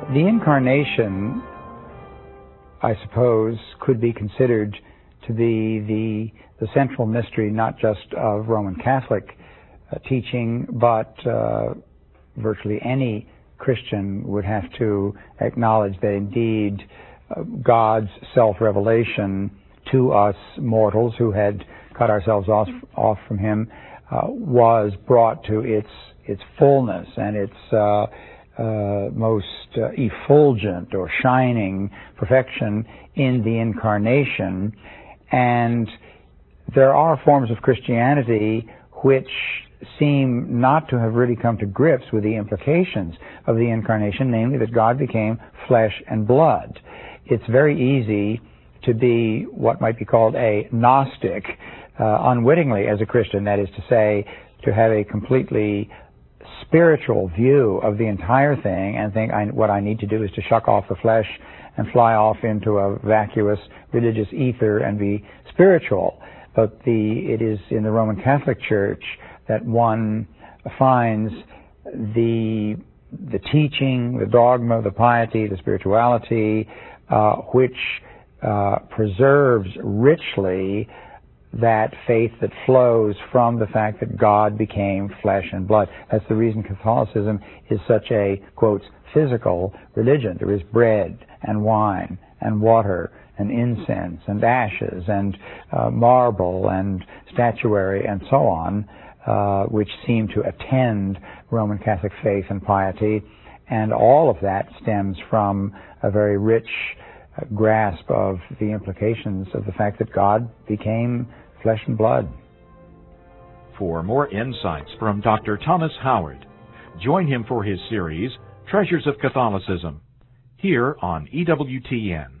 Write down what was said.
The Incarnation, I suppose, could be considered to be the central mystery not just of Roman Catholic teaching, but virtually any Christian would have to acknowledge that indeed God's self-revelation to us mortals who had cut ourselves off from Him was brought to its fullness and its most effulgent or shining perfection in the Incarnation. And there are forms of Christianity which seem not to have really come to grips with the implications of the Incarnation, namely that God became flesh and blood. It's very easy to be what might be called a Gnostic unwittingly as a Christian, that is to say, to have a completely spiritual view of the entire thing and think what I need to do is to shuck off the flesh and fly off into a vacuous religious ether and be spiritual. But it is in the Roman Catholic Church that one finds the teaching, the dogma, the piety, the spirituality, which preserves richly that faith that flows from the fact that God became flesh and blood. That's the reason Catholicism is such a, quote, physical religion. There is bread and wine and water and incense and ashes and marble and statuary and so on, which seem to attend Roman Catholic faith and piety. And all of that stems from a very rich grasp of the implications of the fact that God became flesh and blood. For more insights from Dr. Thomas Howard, join him for his series, Treasures of Catholicism, here on EWTN.